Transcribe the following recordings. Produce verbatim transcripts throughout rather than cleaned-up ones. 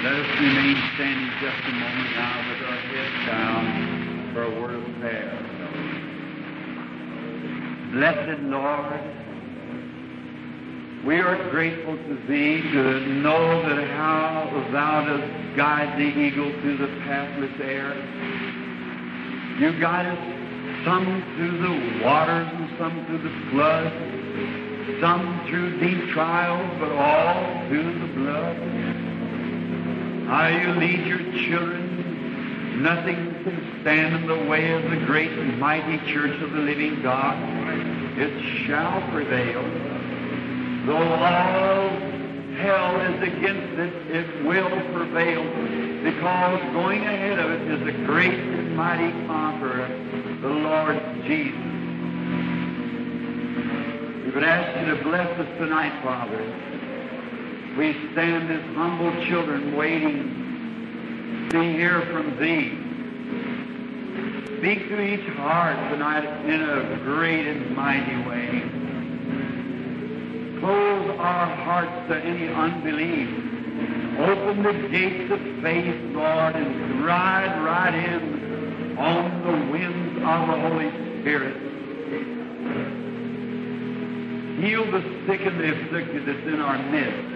Let us remain standing just a moment now with our heads down for a word of prayer. Blessed Lord, we are grateful to Thee to know that how Thou dost guide the eagle through the pathless air. You guide us some through the waters and some through the flood, some through deep trials, but all through the blood. How you lead your children, nothing can stand in the way of the great and mighty church of the living God. It shall prevail. Though all hell is against it, it will prevail, because going ahead of it is a great and mighty conqueror, the Lord Jesus. We would ask you to bless us tonight, Father. We stand as humble children waiting to hear from Thee. Speak to each heart tonight in a great and mighty way. Close our hearts to any unbelief. Open the gates of faith, Lord, and ride right in on the winds of the Holy Spirit. Heal the sick and the afflicted that's in our midst.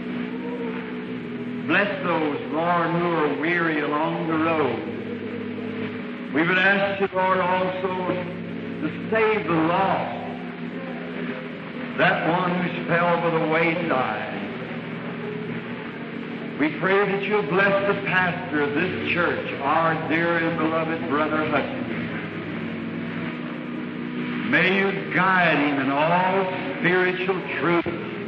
Bless those, Lord, who are weary along the road. We would ask you, Lord, also to save the lost, that one who's fell by the wayside. We pray that you'll bless the pastor of this church, our dear and beloved Brother Hutchins. May you guide him in all spiritual truth.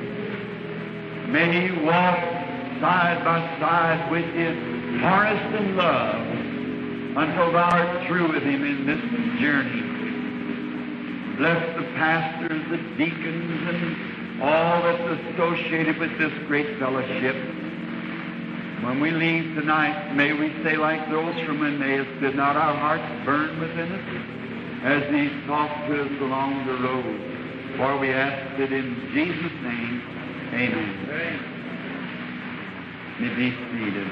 May you walk side by side with him, harnessed in love, until thou art through with him in this journey. Bless the pastors, the deacons, and all that's associated with this great fellowship. When we leave tonight, may we say like those from Emmaus, did not our hearts burn within us as He talked to us along the road? For we ask it in Jesus' name. Amen. Amen. May be seated.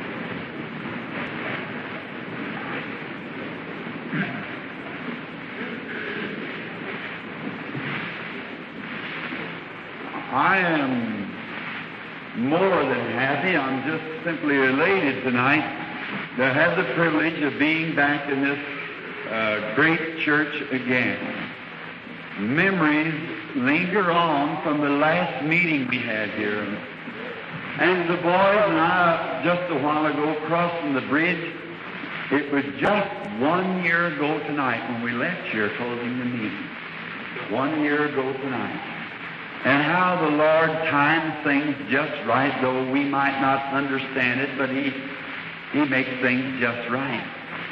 I am more than happy. I'm just simply elated tonight to have the privilege of being back in this uh, great church again. Memories linger on from the last meeting we had here. And the boys and I, just a while ago, crossing the bridge, it was just one year ago tonight when we left here closing the meeting. One year ago tonight. And how the Lord times things just right, though we might not understand it, but He, He makes things just right.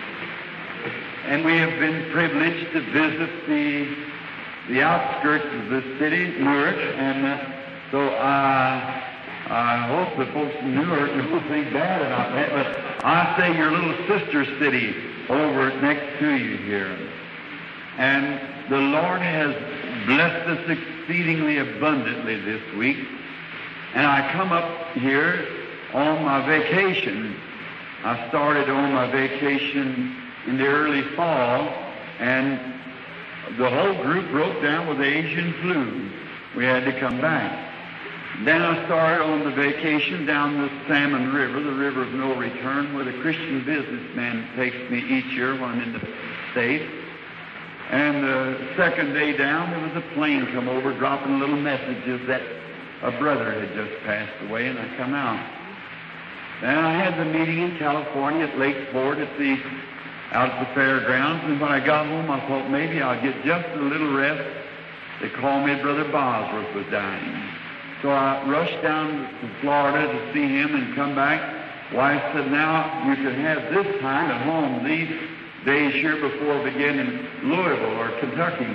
And we have been privileged to visit the, the outskirts of the city, Newark, and uh, so I... I hope the folks in Newark don't think bad about that, but I say your little sister city over next to you here. And the Lord has blessed us exceedingly abundantly this week. And I come up here on my vacation. I started on my vacation in the early fall, and the whole group broke down with the Asian flu. We had to come back. Then I started on the vacation down the Salmon River, the river of no return, where the Christian businessman takes me each year when I'm in the States. And the second day down, there was a plane come over dropping little messages that a brother had just passed away, and I come out. Then I had the meeting in California at Lake Fort at the, out at the fairgrounds, and when I got home, I thought maybe I'll get just a little rest. They called me Brother Bosworth was dying. So I rushed down to Florida to see him and come back. Wife said, now you can have this time at home these days here before we begin in Louisville or Kentucky.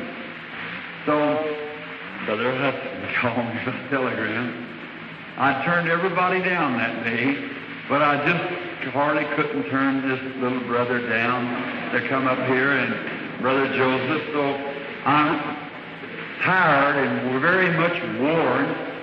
So Brother Hudson called me by telegram. I turned everybody down that day, but I just hardly couldn't turn this little brother down to come up here and Brother Joseph. So I'm tired and we're very much worn.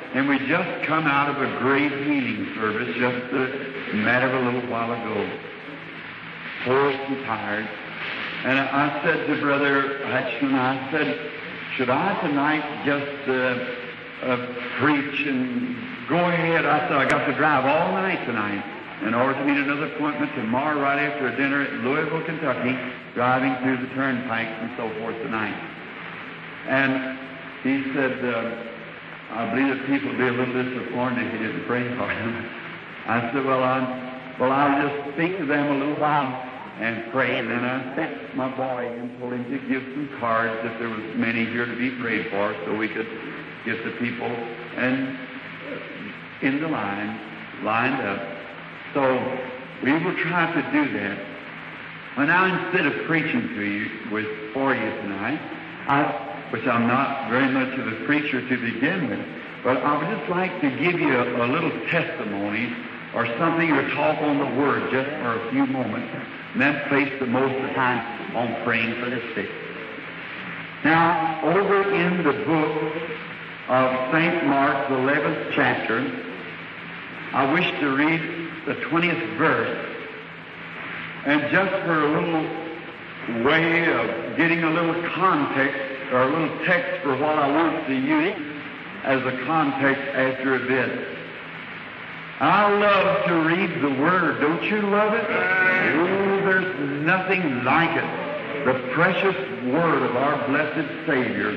and we just come out of a great healing service just a matter of a little while ago. Hoarse and tired. And I said to Brother Hutchinson, I said, should I tonight just uh, uh, preach and go ahead? I said, I got to drive all night tonight in order to meet another appointment tomorrow right after a dinner at Louisville, Kentucky, driving through the turnpikes and so forth tonight. And he said, uh, I believe that people will be a little disappointed if he didn't pray for them. I said, well, I, well, I'll just speak to them a little while and pray. And then I sent my boy and told him to give some cards if there was many here to be prayed for, so we could get the people and in the line, lined up. So we will try to do that. Well, now instead of preaching to you with for you tonight, I which I'm not very much of a preacher to begin with, but I would just like to give you a, a little testimony or something or talk on the Word just for a few moments, and then place the most of the time on praying for the sick. Now, over in the book of Saint Mark, the eleventh chapter, I wish to read the twentieth verse, and just for a little way of getting a little context, or a little text for what I want to use as a context after a bit. I love to read the Word. Don't you love it? Oh, there's nothing like it. The precious Word of our blessed Savior.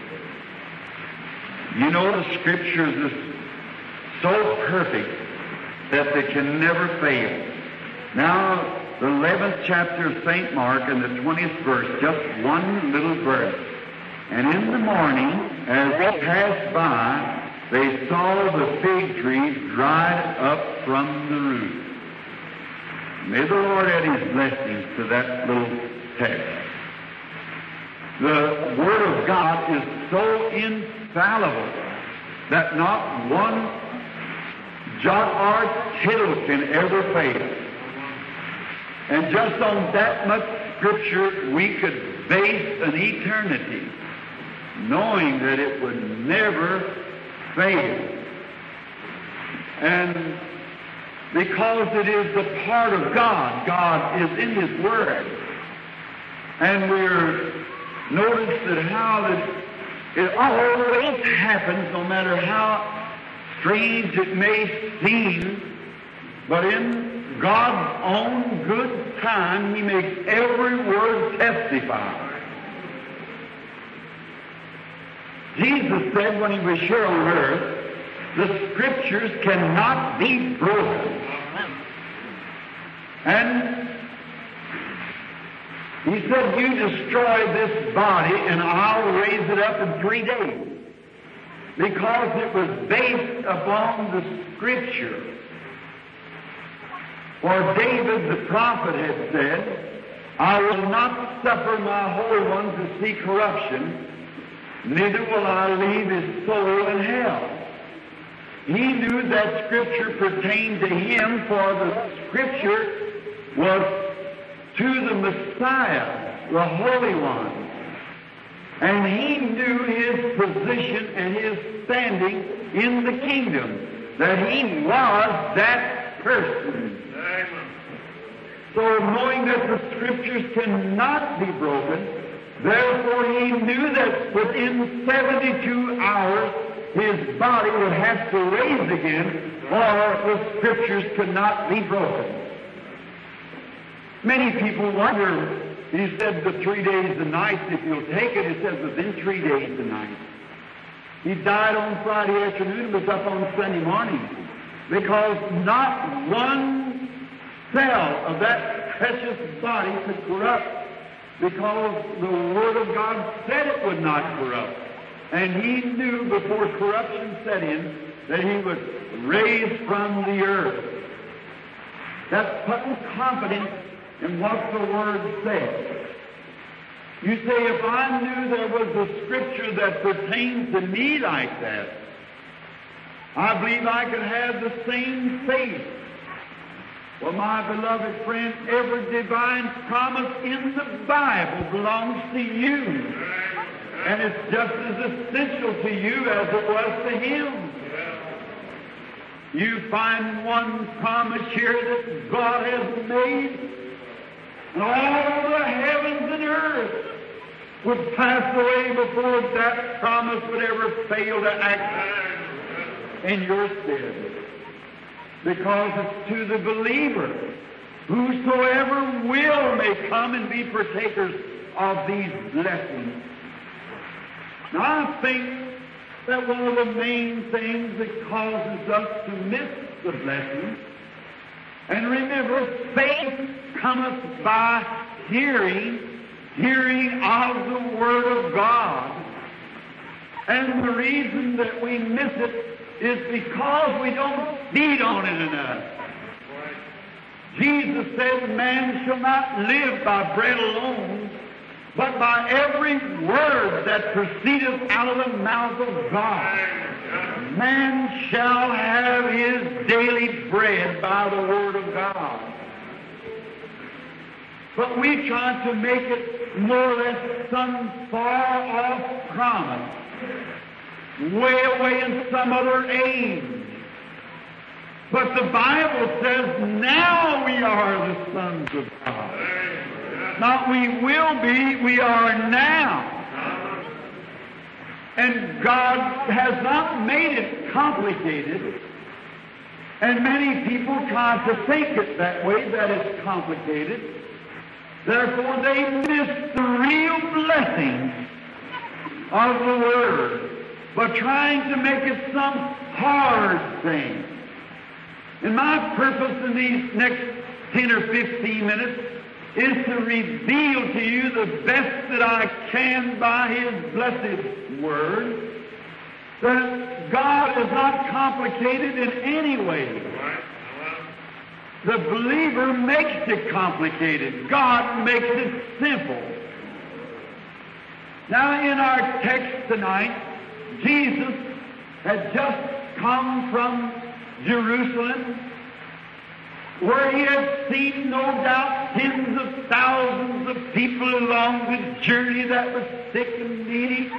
You know, the Scriptures is so perfect that they can never fail. Now, the eleventh chapter of Saint Mark and the twentieth verse, just one little verse. And in the morning, as they passed by, they saw the fig tree dried up from the root. May the Lord add His blessings to that little text. The Word of God is so infallible that not one jot or tittle can ever fail. And just on that much Scripture, we could base an eternity, knowing that it would never fail. And because it is the part of God, God is in His Word. And we're noticed that how that it always happens, no matter how strange it may seem, but in God's own good time, He makes every word testify. Jesus said when He was here on earth, the Scriptures cannot be broken. And He said, you destroy this body and I'll raise it up in three days. Because it was based upon the Scripture. For David the prophet had said, I will not suffer my Holy One to see corruption, neither will I leave his soul in hell. He knew that Scripture pertained to him, for the Scripture was to the Messiah, the Holy One. And he knew his position and his standing in the kingdom, that he was that person. So knowing that the Scriptures cannot be broken, therefore he knew that within seventy-two hours his body would have to raise again, or the Scriptures could not be broken. Many people wonder, he said the three days and nights, if you'll take it, he says within three days and nights. He died on Friday afternoon and was up on Sunday morning, because not one cell of that precious body could corrupt, because the Word of God said it would not corrupt. And he knew before corruption set in that he would raise from the earth. That's putting confidence in what the Word says. You say, if I knew there was a Scripture that pertains to me like that, I believe I could have the same faith. Well, my beloved friend, every divine promise in the Bible belongs to you. And it's just as essential to you as it was to him. you find one promise here that God has made, and all the heavens and earth would pass away before that promise would ever fail to act in your stead. Because it's to the believer, whosoever will may come and be partakers of these blessings. Now I think that one of the main things that causes us to miss the blessing, and remember, faith cometh by hearing, hearing of the Word of God. And the reason that we miss it is because we don't feed on it enough. Jesus said, man shall not live by bread alone, but by every word that proceedeth out of the mouth of God. Man shall have his daily bread by the Word of God. But we try to make it more or less some far-off promise, way away in some other age. But the Bible says, now we are the sons of God. Not we will be, we are now. And God has not made it complicated. And many people try to think it that way, that it's complicated. Therefore, they miss the real blessing of the Word by trying to make it some hard thing. And my purpose in these next ten or fifteen minutes is to reveal to you the best that I can by His blessed Word, that God is not complicated in any way. The believer makes it complicated. God makes it simple. Now, in our text tonight, Jesus had just come from Jerusalem, where he had seen, no doubt, tens of thousands of people along the journey that was sick and needy.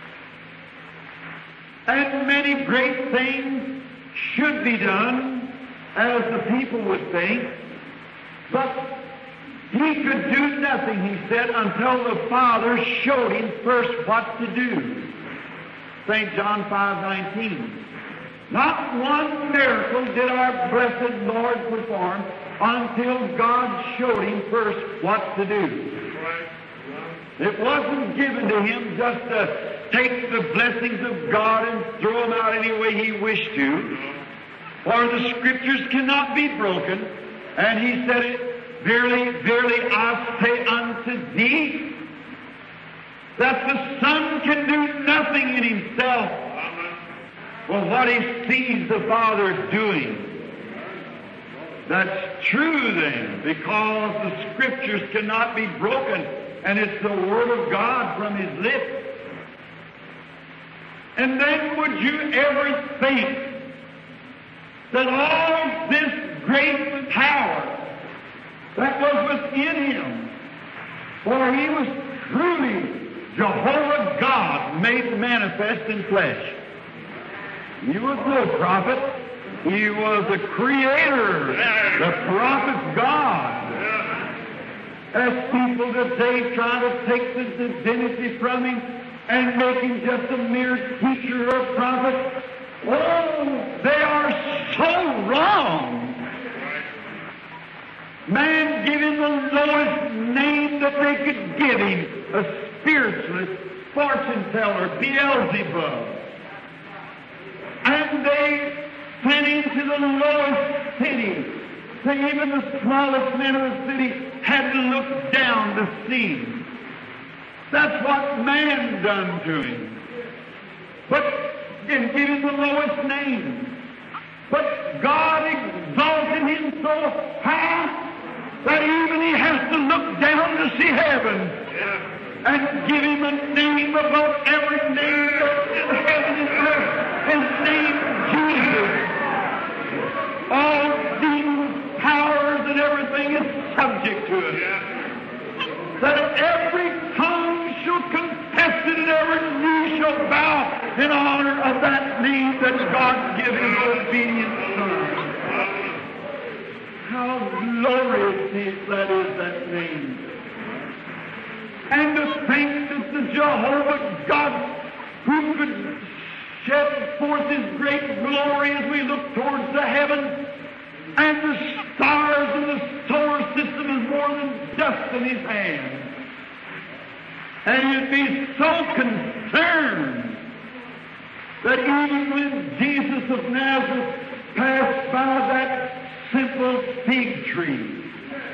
And many great things should be done, as the people would think. But he could do nothing, he said, until the Father showed him first what to do. Saint John five nineteen. Not one miracle did our blessed Lord perform until God showed him first what to do. It wasn't given to him just to take the blessings of God and throw them out any way he wished to. For the Scriptures cannot be broken. And he said it, verily, verily, I say unto thee, that the Son can do nothing in himself but what he sees the Father doing. That's true then, because the Scriptures cannot be broken, and it's the Word of God from his lips. And then would you ever think that all this great power that was within him, for he was truly Jehovah God made manifest in flesh. He was no prophet. He was the Creator, the prophet God. As people today try to take the divinity from him and make him just a mere teacher or prophet, oh, they are so wrong. Man gave him the lowest name that they could give him, a spiritualist, fortune teller, Beelzebub. And they sent him to the lowest city. So even the smallest men of the city had to look down to see him. That's what man done to him. But and give him the lowest name. But God exalted him so high that even he has to look down to see heaven and give him a name above every name in heaven and earth, his name Jesus. All demons, powers, and everything is subject to it. That every tongue shall confess it and every knee shall bow in honor of that name that God given his obedient Son. glorious that is that name. And to think that the Jehovah God, who could shed forth His great glory as we look towards the heavens, and the stars in the solar system is more than dust in His hand. And He'd be so concerned that even when Jesus of Nazareth passed by that simple fig tree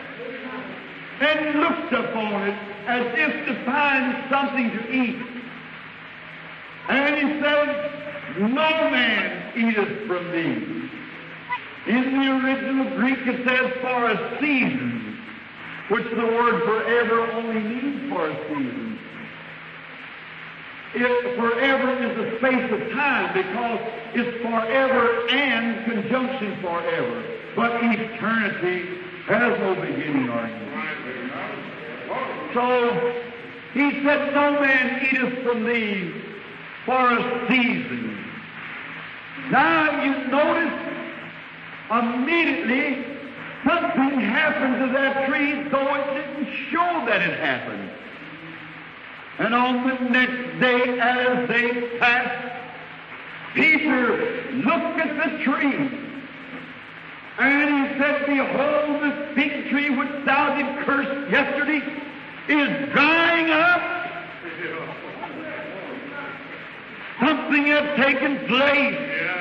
and looked upon it as if to find something to eat, and He said, "No man eateth from thee." In the original Greek it says, "for a season," which the word forever only means for a season. It forever is a space of time because it's forever and conjunction forever. But eternity has no beginning or end. So He said, "No man eateth from thee for a season." Now you notice immediately something happened to that tree, though it didn't show that it happened. And on the next day, as they passed, Peter looked at the tree, and he said, "Behold, the fig tree which thou didst curse yesterday is drying up." Something had taken place.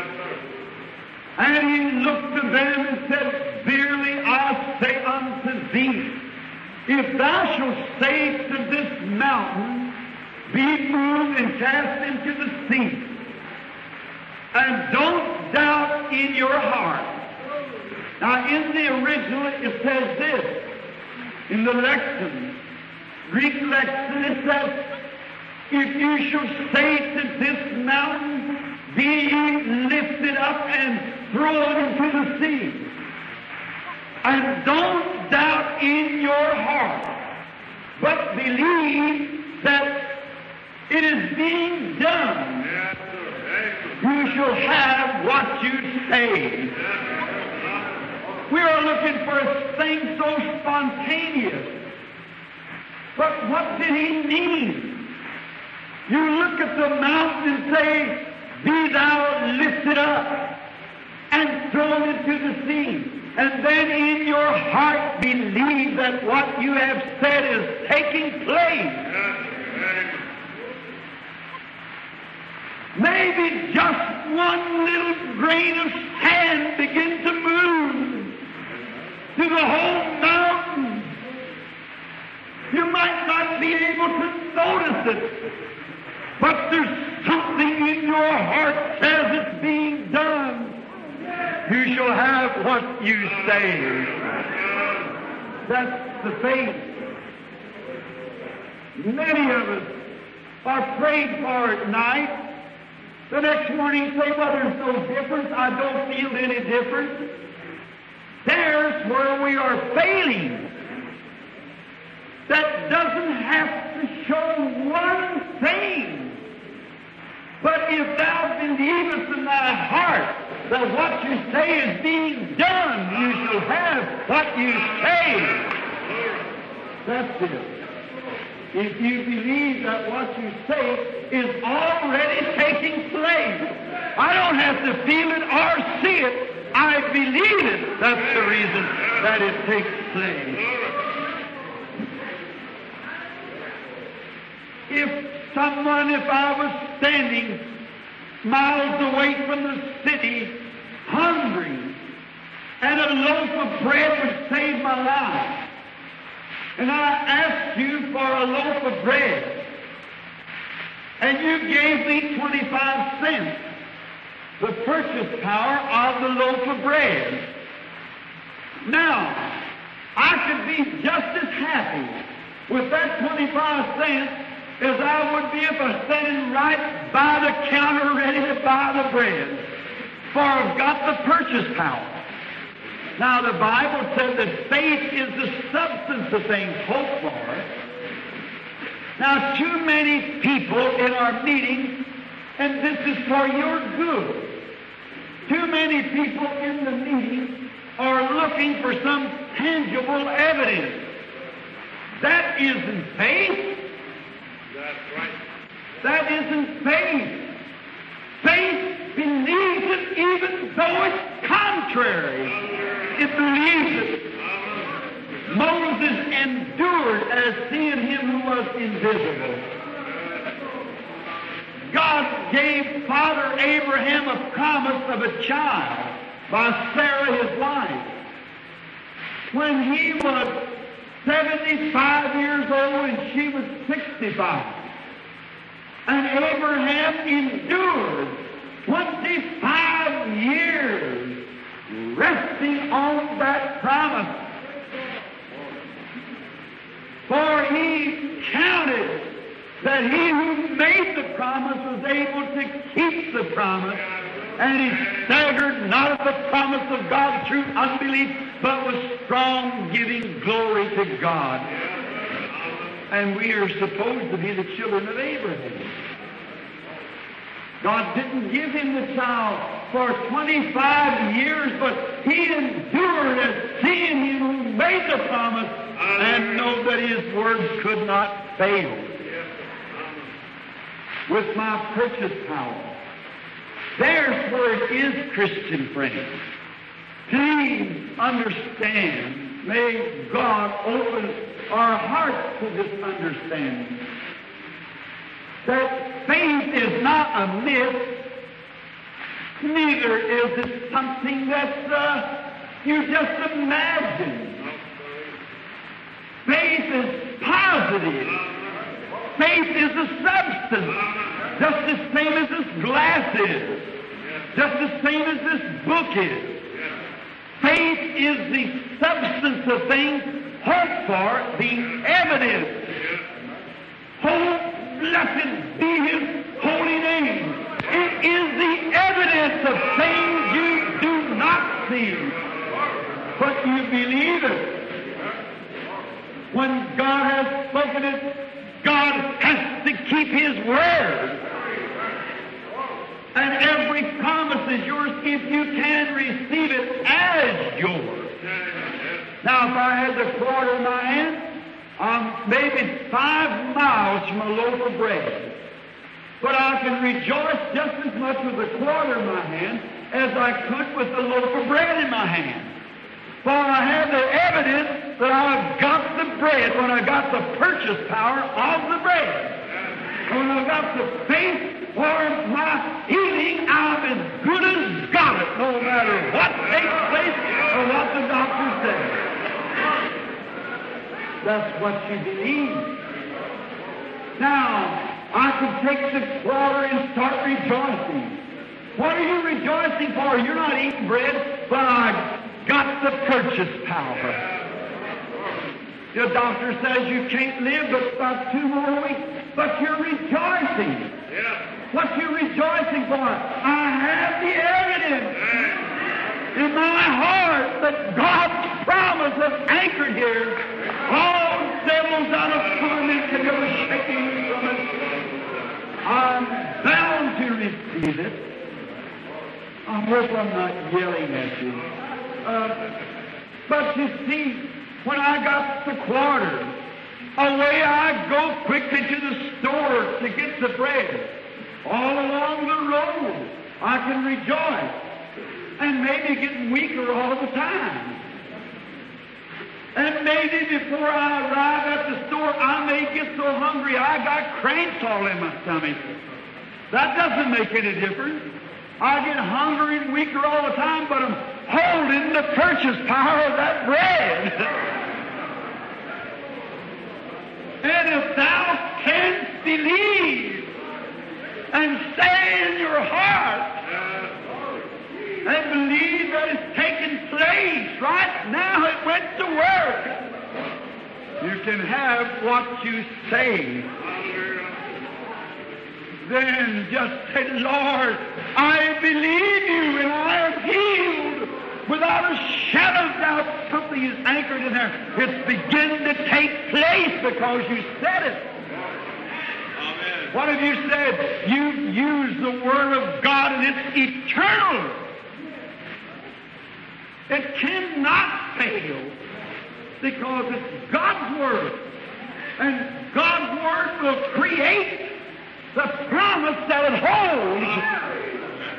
And He looked to them and said, "Verily I say unto thee, if thou shalt say to this mountain, be moved and cast into the sea, and don't doubt in your heart." Now in the original it says this, in the lexicon, Greek lexicon, it says, "If you shall say to this mountain, be ye lifted up and thrown into the sea, and don't doubt in your heart, but believe that it is being done, you shall have what you say." We are looking for a thing so spontaneous. But what did He mean? You look at the mountain and say, "Be thou lifted up and thrown into the sea," and then in your heart believe that what you have said is taking place. Maybe just one little grain of sand begin to move to the whole mountain. You might not be able to notice it, but there's something in your heart says it's being done. You shall have what you say. That's the faith. Many of us are prayed for at night. The next morning say, "Well, there's no difference. I don't feel any difference." There's where we are failing. That doesn't have to show one thing. But if thou believest in thy heart that what you say is being done, you shall have what you say. That's it. If you believe that what you say is already taking place, I don't have to feel it or see it. I believe it. That's the reason that it takes place. If someone, if I was standing miles away from the city, hungry, and a loaf of bread would save my life, and I asked you for a loaf of bread, and you gave me twenty-five cents, the purchase power of the loaf of bread. Now, I could be just as happy with that twenty-five cents as I would be if I was standing right by the counter ready to buy the bread, for I've got the purchase power. Now, the Bible said that faith is the substance of things hoped for. Now, too many people in our meetings, and this is for your good, too many people in the meeting are looking for some tangible evidence. That isn't faith. That's right. That isn't faith. Faith believes it even though it's contrary. It believes it. Moses endured as seeing him who was invisible. God gave Father Abraham a promise of a child by Sarah his wife. When he was seventy-five years old and she was sixty-five. And Abraham endured twenty-five years resting on that promise. For he counted that he who made the promise was able to keep the promise, and he staggered not at the promise of God through unbelief, but was strong, giving glory to God. And we are supposed to be the children of Abraham. God didn't give him the child for twenty-five years, but he endured as seeing him who made the promise and know that his word could not fail. With my purchase power. There's where it is, Christian friends. Please understand. May God open our hearts to this understanding. That faith is not a myth, neither is it something that uh, you just imagine. Faith is positive. Faith is a substance, just the same as this glass is, just the same as this book is. Faith is the substance of things hoped for, the evidence. Oh, blessed be His holy name. It is the evidence of things you do not see, but you believe it. When God has spoken it, God has to keep His word. And every promise is yours if you can receive it as yours. Now, if I had the quarter in my hand, I'm maybe five miles from a loaf of bread. But I can rejoice just as much with a quarter in my hand as I could with a loaf of bread in my hand. For I have the evidence that I've got the bread when I got the purchase power of the bread. When I got the faith for my healing, I'm as good as got it, no matter what takes place or what the doctor says. That's what you believe. Now, I can take the quarter and start rejoicing. What are you rejoicing for? You're not eating bread, but I got the purchase power. The doctor says you can't live but about two more weeks, but you're rejoicing. Yeah. What you rejoicing for? I have the evidence in my heart that God's promise is anchored here. All devils out of torment can never shake me from it. I'm bound to receive it. I hope I'm not yelling at you. Uh, but you see, when I got the quarter, away I go quickly to the store to get the bread. All along the road, I can rejoice. And maybe getting weaker all the time. And maybe before I arrive at the store, I may get so hungry I got cramps all in my stomach. That doesn't make any difference. I get hungry and weaker all the time, but I'm holding the purchase power of that bread. And if thou canst believe and say in your heart and believe that it's taking place right now, it went to work, you can have what you say. Then just say, Lord, I believe you and I am healed. Without a shadow of doubt, something is anchored in there. It's beginning to take place because you said it. Amen. What have you said? You've used the Word of God and it's eternal. It cannot fail. because it's God's Word. And God's Word will create the promise that it holds.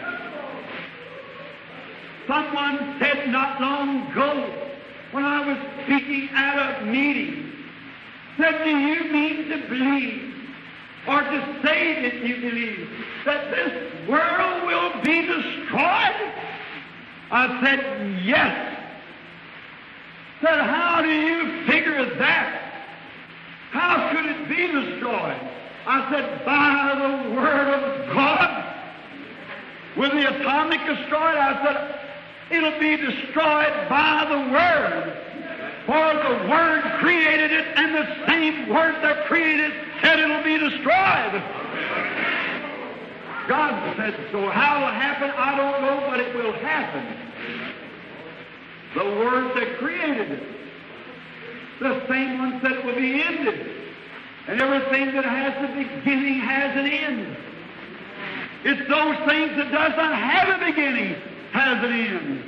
Someone said not long ago, when I was speaking at a meeting, said, do you mean to believe, or to say that you believe, that this world will be destroyed? I said, yes. Said, how do you figure that? How could it be destroyed? I said, by the Word of God. Will the atomic destroyed? I said, it'll be destroyed by the Word. For the Word created it, and the same Word that created it said it'll be destroyed. God said so. How it will happen, I don't know, but it will happen. The Word that created it. The same one said it will be ended. And everything that has a beginning has an end. It's those things that does not have a beginning has an end.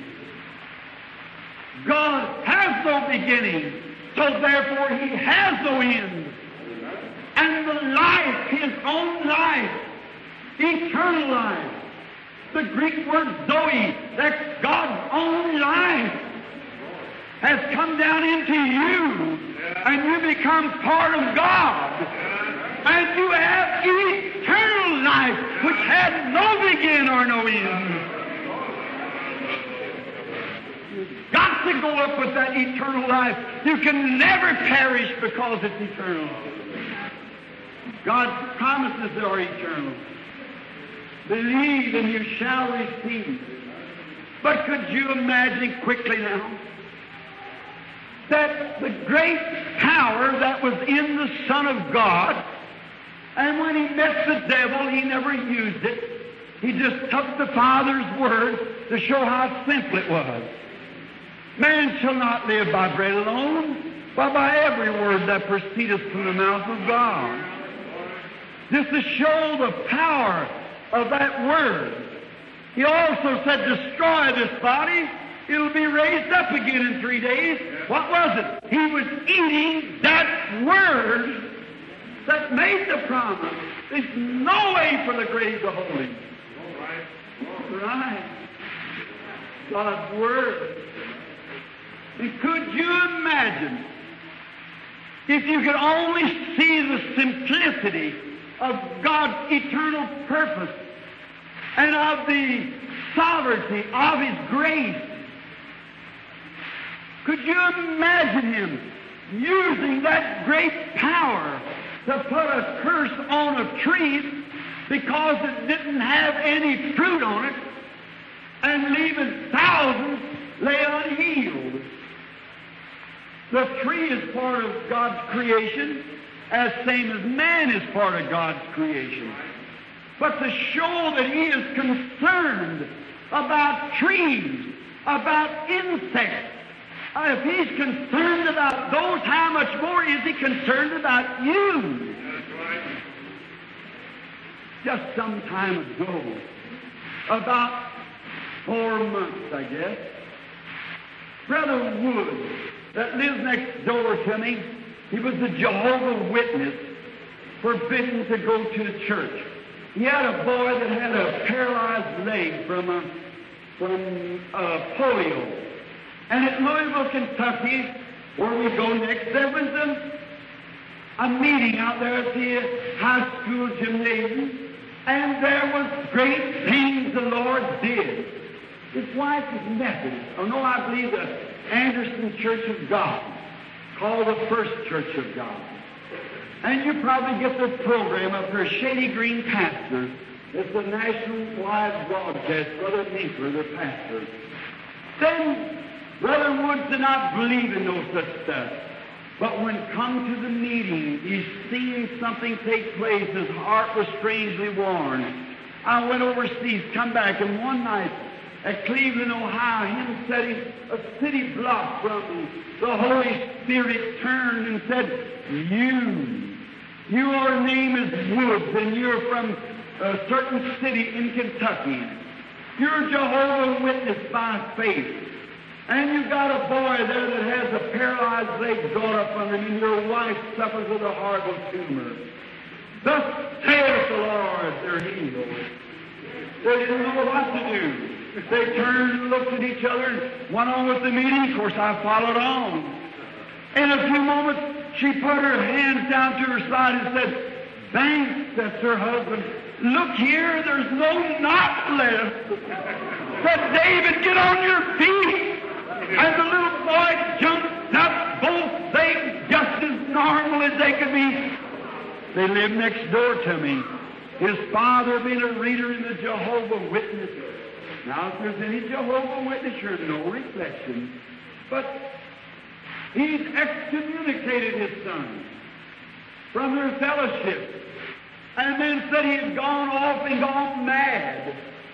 God has no beginning, so therefore He has no end. And the life, His own life, eternal life, the Greek word Zoe, that's God's own life, has come down into you, and you become part of God. And you have eternal life, which had no begin or no end. You've got to go up with that eternal life. You can never perish because it's eternal. God's promises are eternal. Believe and you shall receive. But could you imagine quickly now that the great power that was in the Son of God, and when He met the devil, He never used it. He just took the Father's Word to show how simple it was. Man shall not live by bread alone, but by every word that proceedeth from the mouth of God. Just to show the power of that Word. He also said, destroy this body, it'll be raised up again in three days. What was it? He was eating that Word that made the promise. There's no way for the grave to hold Him. Right. God's Word. And could you imagine if you could only see the simplicity of God's eternal purpose and of the sovereignty of His grace? Could you imagine Him using that great power to put a curse on a tree because it didn't have any fruit on it, and leaving thousands lay unhealed? The tree is part of God's creation, as same as man is part of God's creation. But to show that He is concerned about trees, about insects, uh, if He's concerned about those, how much more is He concerned about you? Just some time ago, about four months, I guess, Brother Wood, that lives next door to me, he was a Jehovah's Witness, forbidden to go to the church. He had a boy that had a paralyzed leg from a, from uh, polio. And at Louisville, Kentucky, where we go next, there was a, a meeting out there at the high school gymnasium, and there was great things the Lord did. His wife was Methodist. Oh, no, I believe the Anderson Church of God, called the First Church of God. And you probably get the program of her Shady Green pastor. It's the national live broadcast, Brother Meeker, the pastor. Then Brother Wood did not believe in no such stuff. But when come to the meeting, he's seeing something take place. His heart was strangely worn. I went overseas, come back, and one night at Cleveland, Ohio, him sitting a city block from the Holy Spirit turned and said, You, your name is Woods, and you're from a certain city in Kentucky. You're Jehovah's Witness by faith. And you've got a boy there that has a paralyzed leg drawn up under him, and your wife suffers with a horrible tumor. Thus saith the Lord, they're healed. They didn't know what to do. They turned and looked at each other and went on with the meeting. Of course, I followed on. In a few moments, she put her hands down to her side and said, "Thanks," that's her husband. "Look here, there's no knot left." Said, "David, get on your feet." And the little boy jumped up, both things just as normal as they could be. They lived next door to me. His father being a reader in the Jehovah's Witness. Now, if there's any Jehovah's Witness, you're no reflection. But he's excommunicated his son from their fellowship. And then said he had gone off and gone mad.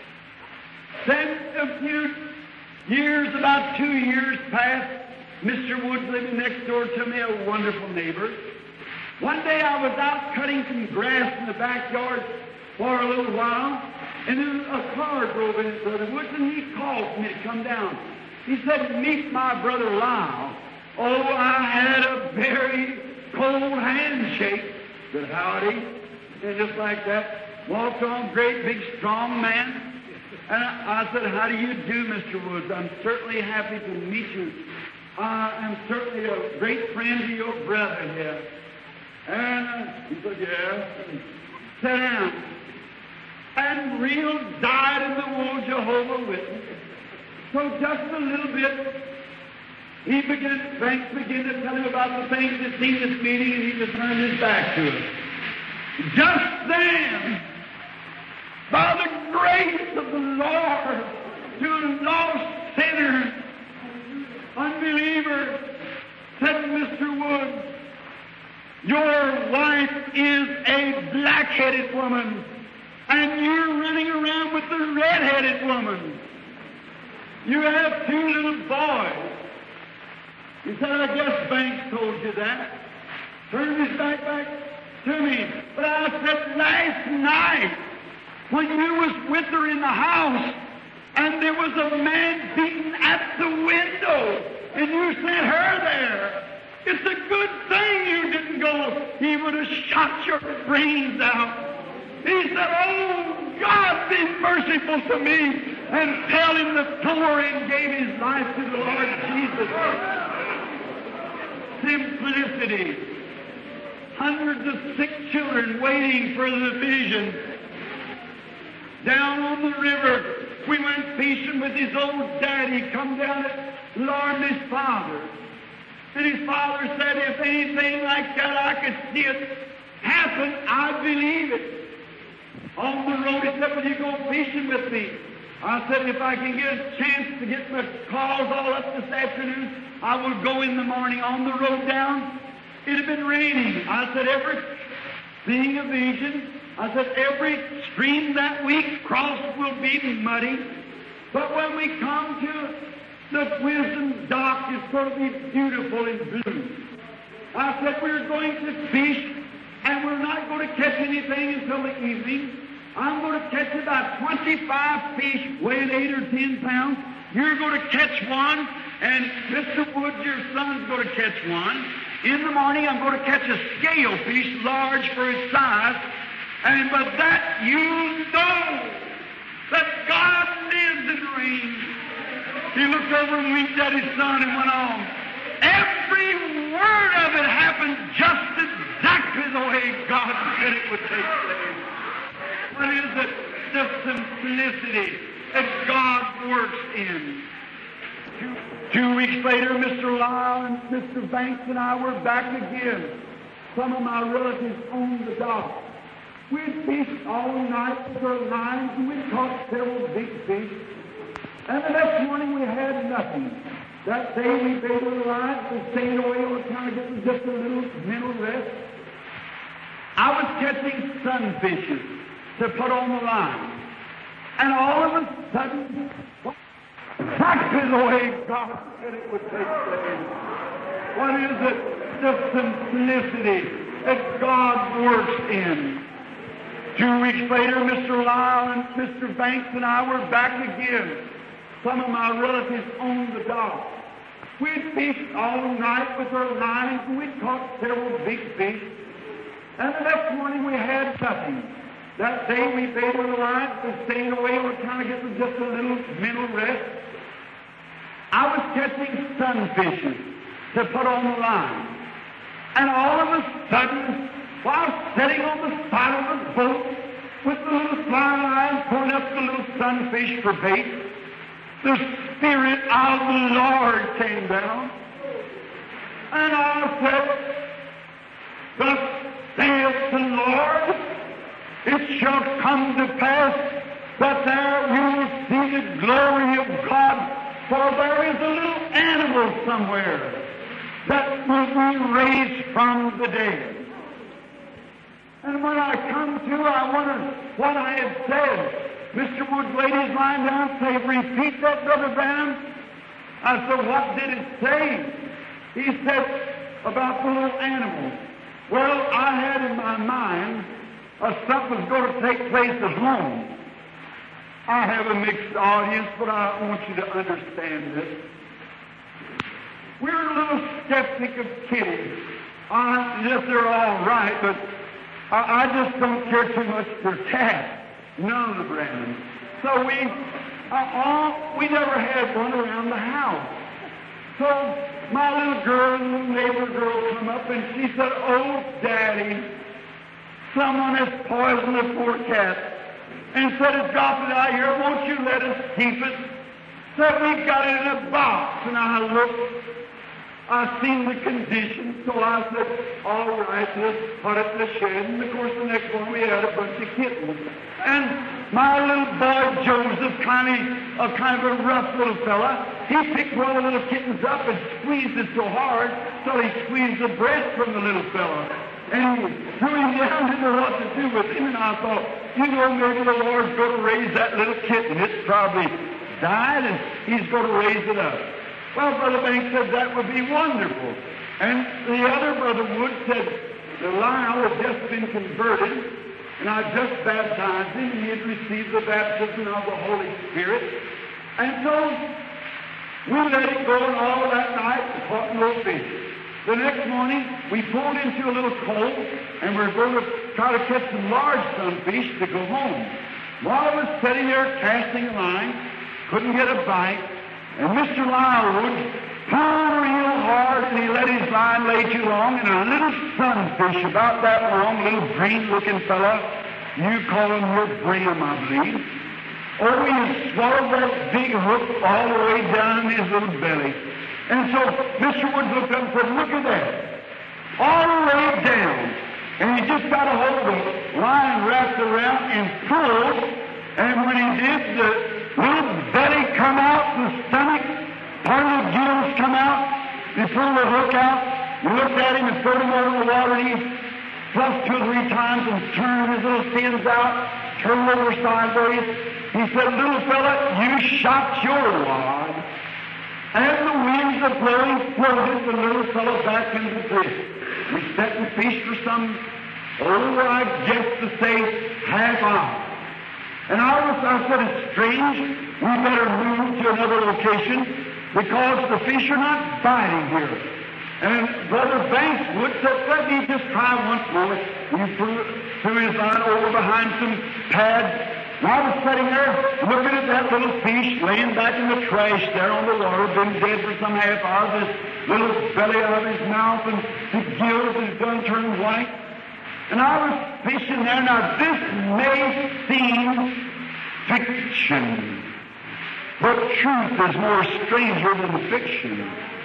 Then a few years, about two years passed, Mister Woods living next door to me, a wonderful neighbor. One day I was out cutting some grass in the backyard for a little while, and then a car drove in, Brother Woods, and he called me to come down. He said, "Meet my brother Lyle." Oh, I had a very cold handshake. Said, "Howdy." And just like that, walked on, great big strong man. And I, I said, "How do you do, Mister Woods? I'm certainly happy to meet you. I am certainly a great friend of your brother here." And uh, he said, "Yes." And sat down. And real died in the wool Jehovah's Witness. So just a little bit, he began, Banks began to tell him about the things he'd seen this meeting, and he just turned his back to us. Just then, by the grace of the Lord, to a lost sinner, unbeliever, said, "Mister Woods, your wife is a black-headed woman, and you're running around with the red-headed woman. You have two little boys." He said, "I guess Banks told you that." Turned his back back to me. But I said, "Last night, when you was with her in the house, and there was a man beaten at the window, and you sent her there, it's a good thing you didn't go. He would have shot your brains out." He said, "Oh, God, be merciful to me," and fell in the floor and gave his life to the Lord Jesus. Simplicity. Hundreds of sick children waiting for the vision. Down on the river, we went fishing with his old daddy, come down at Lord and his father. And his father said, "If anything like that I could see it happen, I'd believe it." On the road, he said, "Will you go fishing with me?" I said, "If I can get a chance to get my claws all up this afternoon, I will go in the morning." On the road down, it had been raining. I said, "Every seeing a vision," I said, "every stream that we cross will be muddy. But when we come to the Wisdom Dock, it's going to be beautiful and blue." I said, "We're going to fish, and we're not going to catch anything until the evening. I'm going to catch about twenty-five fish weighing eight or ten pounds. You're going to catch one, and Mister Woods, your son's going to catch one. In the morning, I'm going to catch a scale fish, large for its size. And but that you know that God lives and reigns." He looked over and winked at his son and went on. Every word of it happened just exactly the way God said it would take place. What is it? The simplicity that God works in. Two, two weeks later, Mister Lyle and Mister Banks and I were back again. Some of my relatives owned the dock. We'd fished all night with our lines, and we'd caught several big fish. And the next morning we had nothing. That day we bait on the line, we stayed away on account of getting just a little mental rest. I was catching sunfishes to put on the line. And all of a sudden, exactly the way God said it would take place. What is it? The simplicity that God works in. Two weeks later, Mister Lyle and Mister Banks and I were back again. some of my relatives owned the dock. We'd fished all night with our lines, and we'd caught several big fish. And the next morning we had nothing. That day we baited the lines, and staying away, we were trying to get just a little mental rest. I was catching sunfishes to put on the line. And all of a sudden, while sitting on the side of the boat with the little fly line pulling up the little sunfish for bait, the Spirit of the Lord came down. And I said, thus saith the Lord, it shall come to pass that there you will see the glory of God, for there is a little animal somewhere that will be raised from the dead. And when I come to, I wondered what I had said. Mister Wood laid his line down and said, repeat that, Brother Branham. I said, what did it say? He said, about the little animal. Well, I had in my mind uh, something was going to take place at home. I have a mixed audience, but I want you to understand this. We're a little skeptic of kitties. Uh, yes, they're all right, but I, I just don't care too much for cats. None of the Brandons. So we, uh, all, we never had one around the house. So my little girl, little neighbor girl, come up and she said, "Oh, Daddy, someone has poisoned the poor cat. And instead of dropping it out here, won't you let us keep it?" Said, "We've got it in a box." And I looked. I seen the condition, so I said, all right, let's put it in the shed. And of course, the next one we had a bunch of kittens. And my little boy Joseph, kind of a kind of a rough little fella, he picked one of the little kittens up and squeezed it so hard, so he squeezed the breast from the little fella. And he threw him down, didn't know what to do with him. And I thought, you know, maybe the Lord's going to raise that little kitten. It's probably died, and He's going to raise it up. Well, Brother Banks said that would be wonderful. And the other Brother Wood said that Lyle had just been converted, and I just baptized him, and he had received the baptism of the Holy Spirit. And so we let it go, and all that night we caught no fish. The next morning, we pulled into a little cove, and we were going to try to catch some large sunfish to go home. While I was sitting there casting a line, couldn't get a bite, and Mister Lylewood pulled real hard, and he let his line lay too long, and a little sunfish about that long, little green-looking fella, you call him your brim, I believe. Oh, he swallowed that big hook all the way down in his little belly. And so Mister Woods looked up and said, "Look at that. All the way down." And he just got a hold of the line wrapped around and pulled, and when he did, the little belly come out, the stomach, part of the gills come out. He pulled the hook out. We looked at him and threw him over the water, and he flushed two or three times and turned his little fins out, turned over sideways. He said, "Little fella, you shot your wad." And the winds are blowing, floated the little fellow back into the fish. We sat and fished for some, oh, I guess to say, half hour. And I, was, I said, it's strange, we better move to another location because the fish are not biting here. And Brother Bankswood said, "Let me just try once more." He threw, threw his line over behind some pads. And I was sitting there looking at that little fish laying back in the trash there on the water, been dead for some half hour, this little belly out of his mouth and his gills and his gun turned white. And I was fishing there. Now, this may seem fiction, but truth is more stranger than fiction.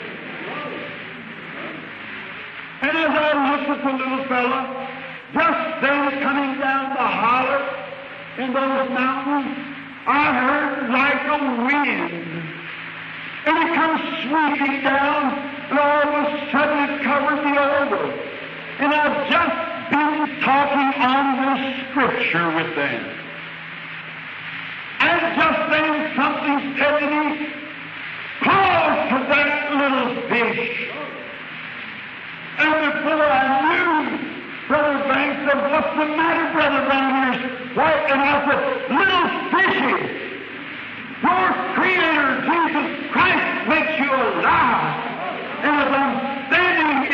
And as I looked at the little fella, just then coming down the holler in those mountains, I heard like a wind. And it comes sweeping down, and all of a sudden it covered me over. And I've just been talking on the Scripture with them. And just then something said to me, "Call to that little fish." And before I knew, Brother Banks said, "What's the matter, Brother Banks?" Why? And I said, "Little fishy, your Creator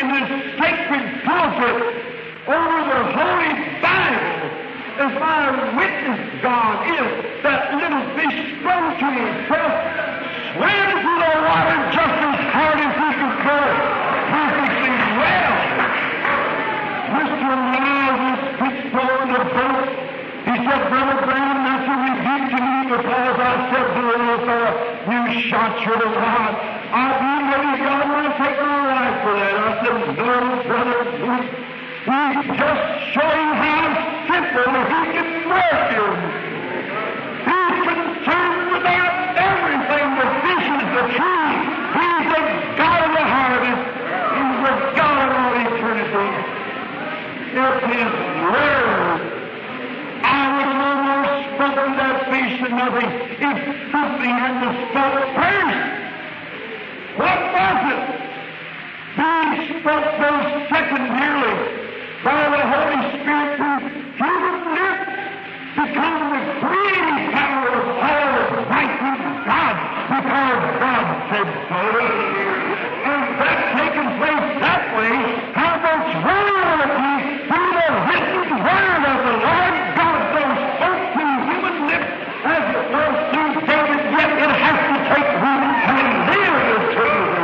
this sacred pulpit over the Holy Bible as my witness, God, is that little fish sprung to himself, swam through the water just as hard as he could go, perfectly well. Mister Miles was pitched over the boat. He said, Brother Branham, that's a rebuke to me because I said to the little fellow, you shot your rod. I believe maybe God might take my life for that. I said, no, Brother Booth. He's just showing how simple he can work you. He's concerned about everything, the fishes, the trees. He's the God of the harvest. He's the God of all eternity. It's His Word. I would have almost spoken that fish to nothing if something had to spoke first. What was it? He spoke those secondarily by the Holy Spirit through human lips, become the creative power of all the righteous God, because God said so. And that taking place that way, how much more will it be through the written word of the Lord God, those spoke through human lips as it was through David, yet it has to take root and live as children.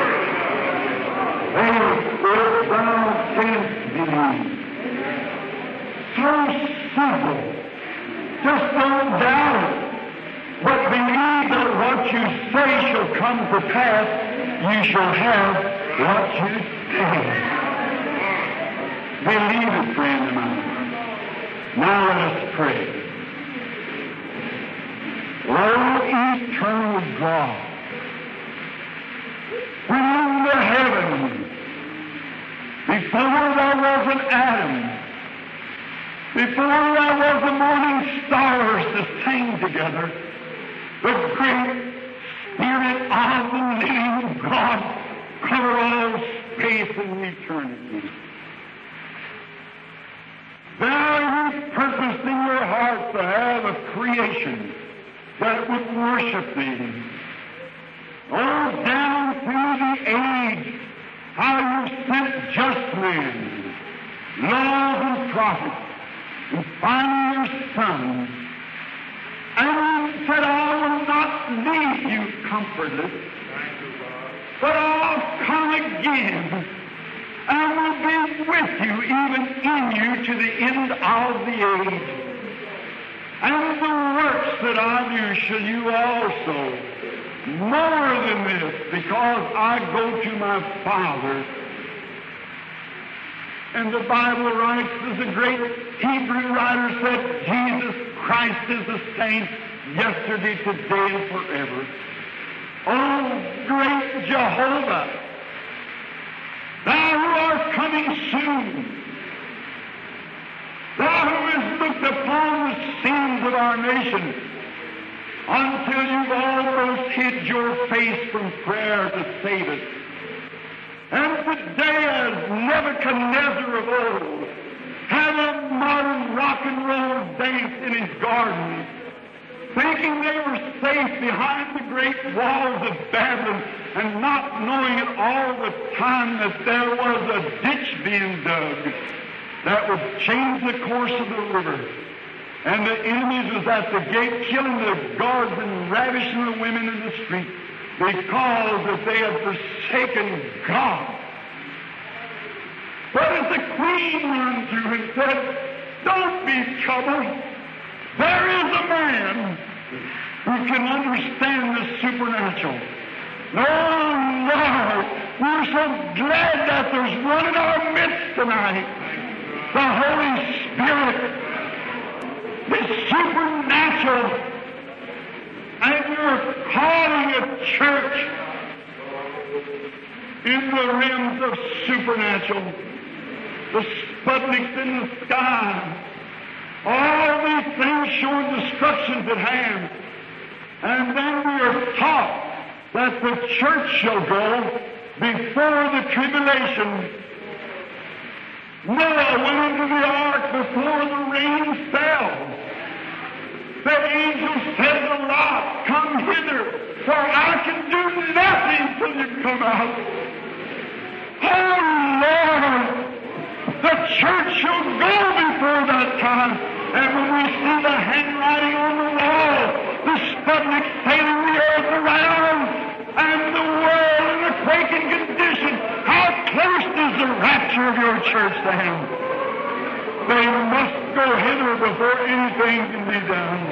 If thou canst believe, so simple, just don't doubt it, but believe that what you say shall come to pass, you shall have what you say. Believe it, friend of mine. Now let us pray. Oh, eternal God, when in the heavens, before there was an Adam, before there was the morning stars to sing together, the great Spirit of the living God covered all space and eternity. There He purposed in your heart to have a creation that would worship Thee. Oh, down through the age, how You sent just men, laws and prophets, and finally Your Son. And He said, I will not leave you comfortless, but I'll come again and will be with you, even in you, to the end of the age. And the works that I do shall you also. More than this, because I go to my Father. And the Bible writes, as a great Hebrew writer said, Jesus Christ is the same yesterday, today, and forever. Oh, great Jehovah, Thou who art coming soon, Thou who hast looked upon the sins of our nation, until you've almost hid your face from prayer to save it. And today, as Nebuchadnezzar of old had a modern rock and roll dance in his garden, thinking they were safe behind the great walls of Babylon, and not knowing it all the time that there was a ditch being dug that would change the course of the river. And the enemies was at the gate, killing the guards and ravishing the women in the street, because that they had forsaken God. But as the queen ran through and said, don't be troubled. There is a man who can understand the supernatural. Oh, Lord, we're so glad that there's one in our midst tonight. The Holy Spirit, the supernatural. And we're calling a church in the realms of supernatural. The Sputniks in the sky. All these things showing destructions at hand. And then we are taught that the church shall go before the tribulation. Noah went into the ark before the rain fell. The angel said to Lot, come hither, for I can do nothing till you come out. Oh, church shall go before that time. And when we see the handwriting on the wall, the Sputnik sailing the earth around, and the world in a quaking condition, how close is the rapture of your church to Him? They must go hither before anything can be done.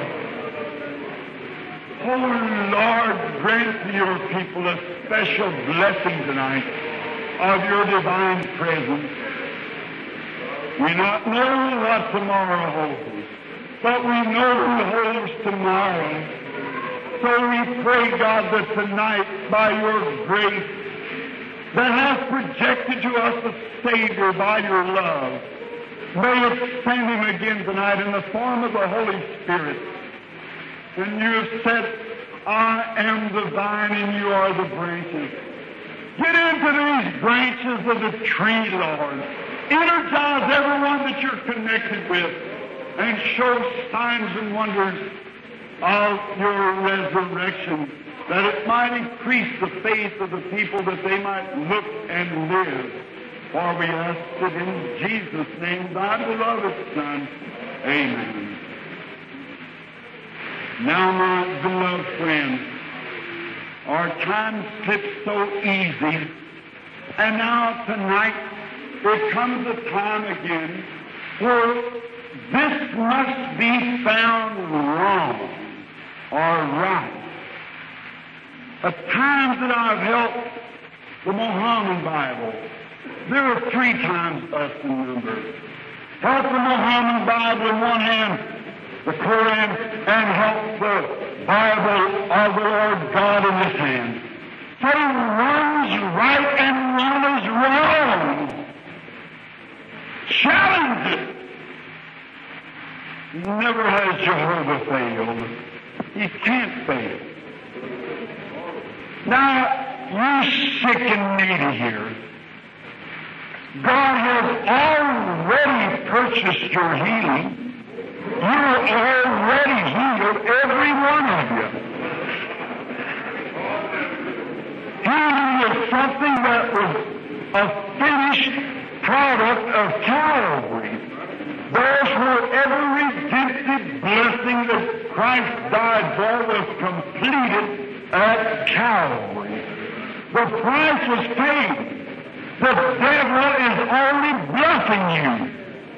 Oh, Lord, grant to your people a special blessing tonight of your divine presence. We not know what tomorrow holds, but we know who holds tomorrow. So we pray, God, that tonight, by your grace, that has projected to us the Savior by your love, may it send Him again tonight in the form of the Holy Spirit. And you have said, I am the vine and you are the branches. Get into these branches of the tree, Lord. Energize everyone that you're connected with and show signs and wonders of your resurrection, that it might increase the faith of the people, that they might look and live. For we ask it in Jesus' name, thy beloved Son. Amen. Now, my beloved friends, our time slips so easy, and now tonight there comes a time again where this must be found wrong or right. At times that I've held the Mohammedan Bible, there are three times thus in number. Held the Mohammedan Bible in one hand, the Quran, and held the Bible of the Lord God in his hand. So one's right and one is wrong. Challenge it. Never has Jehovah failed. He can't fail. Now, you're sick and needy here. God has already purchased your healing. You're already healed, every one of you. Healing is something that was a finished product of Calvary. Those were every redemptive blessing that Christ died for was completed at Calvary. The price was paid. The devil is only bluffing you.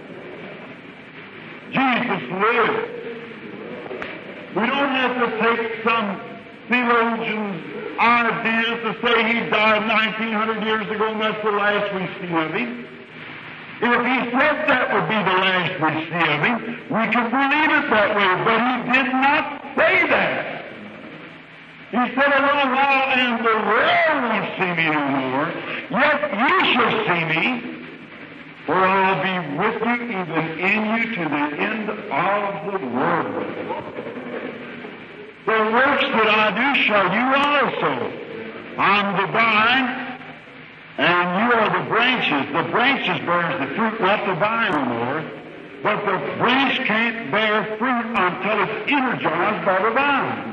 Jesus lived. We don't have to take some theologian's ideas to say he died nineteen hundred years ago and that's the last we see of him. If he said that would be the last we see of him, we can believe it that way, but he did not say that. He said, a little while and the world won't see me no more, yet you shall see me, for I'll be with you, even in you, to the end of the world. The works that I do shall you also. I'm the vine, and you are the branches. The branches bears the fruit, not the vine anymore. But the branch can't bear fruit until it's energized by the vine.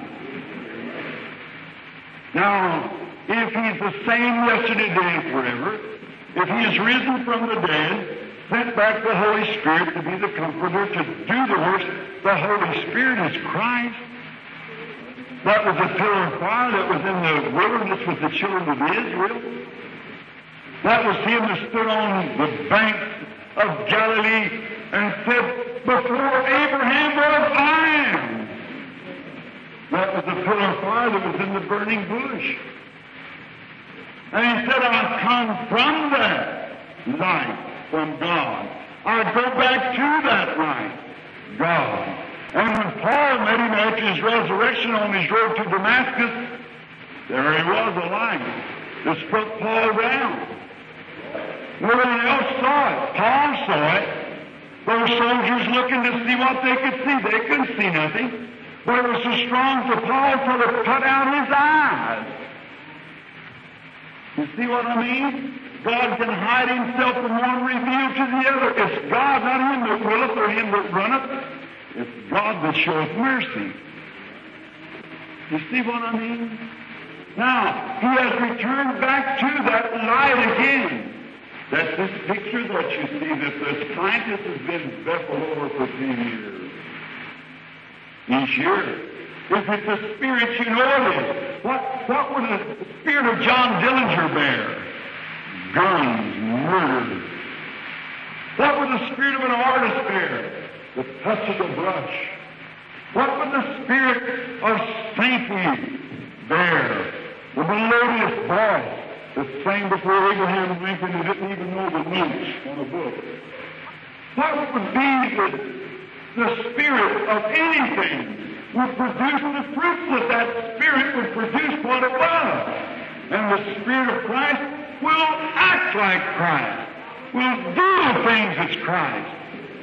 Now, if he's the same yesterday, today, and forever, if he is risen from the dead, sent back the Holy Spirit to be the comforter, to do the works, the Holy Spirit is Christ. That was a pillar of fire that was in the wilderness with the children of Israel. That was him that stood on the banks of Galilee and said, before Abraham was, I am. That was the pillar of fire that was in the burning bush. And he said, I come from that light, from God. I go back to that light, God. And when Paul met him after his resurrection on his road to Damascus, there he was, a light that struck Paul down. No one else saw it. Paul saw it. Those soldiers looking to see what they could see. They couldn't see nothing. But it was so strong for Paul till it cut out his eyes. You see what I mean? God can hide himself from one, reveal to the other. It's God, not him that willeth or him that runneth. It's God that showeth mercy. You see what I mean? Now, he has returned back to that light again. that this picture that you see, that the scientist has been vessel over for ten years. Each year. If it's a spirit, you know it is. What, what would the spirit of John Dillinger bear? Guns, murder. What would the spirit of an artist bear? The touch of the brush. What would the spirit of Saint bear? The melodious voice that sang before Abraham Lincoln who didn't even know the notes on a book. What would be the, the spirit of anything would produce the fruits that that spirit would produce what it was. And the Spirit of Christ will act like Christ, will do the things as Christ.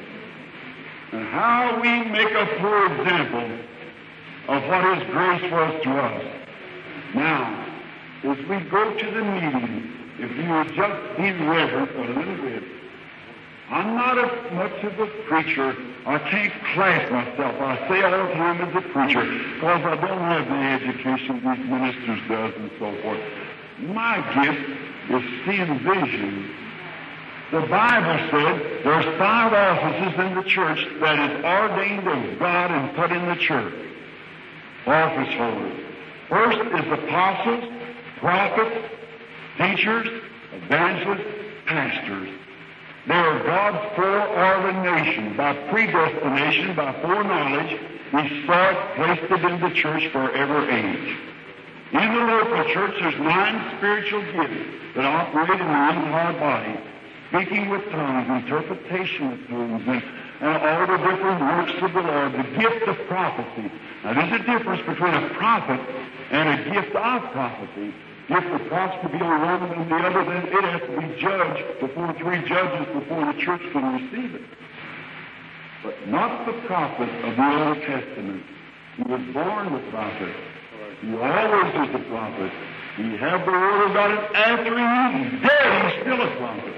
And how we make a poor example of what His grace was to us. Now, as we go to the meeting, if you would just be reverent a little bit. I'm not as much of a preacher. I can't class myself. I say all the time as a preacher because I don't have the education these ministers does and so forth. My gift is seeing vision. The Bible said there's five offices in the church that is ordained of God and put in the church. Office holders. First is apostles, prophets, teachers, evangelists, pastors. They are God's foreordination, by predestination, by foreknowledge. He saw it, placed it in the church for every age. In the local church, there's nine spiritual gifts that operate in the entire body. Speaking with tongues, interpretation of tongues, and, and all the different works of the Lord, the gift of prophecy. Now, there's a difference between a prophet and a gift of prophecy. If the prophet to be on one and the other, then it has to be judged before three judges before the church can receive it. But not the prophet of the Old Testament. He was born the prophet. He always was a prophet. He had the word of God, and after he's dead, he's still a prophet.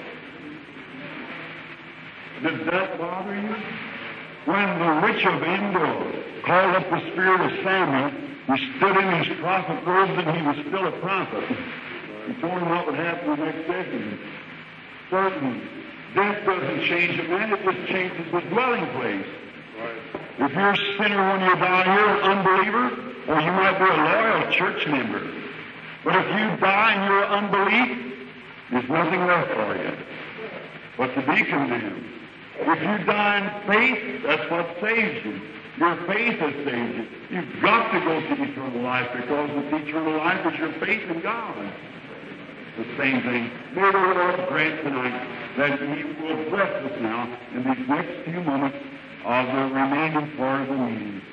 Does that bother you? When the witch of Endor called up the spirit of Samuel, he stood in his prophet robes and he was still a prophet. He told him what would happen the next second. Certainly, death doesn't change a man, it just changes the dwelling place. If you're a sinner when you die, you're an unbeliever, or you might be a loyal church member. But if you die and you're unbelief, there's nothing left for you but to be condemned. If you die in faith, that's what saves you. Your faith has saved you. You've got to go to eternal life because the eternal life is your faith in God. The same thing. May the Lord grant tonight that He will bless us now in these next few moments of the remaining part of the meeting.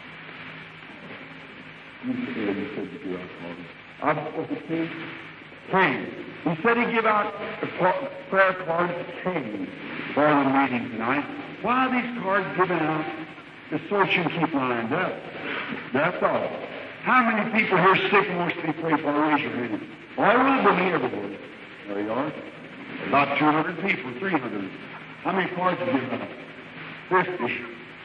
You said you said you do out cards. Was it King? King. He said he'd give out a prayer card to King for the meeting tonight. Why are these cards given out? It's so you can keep lined up. That's all. How many people here sick and want to be prayed for? Raise your hand. Well, I really believe everybody. There you are. About two hundred people, three hundred. How many cards you given out? fifty.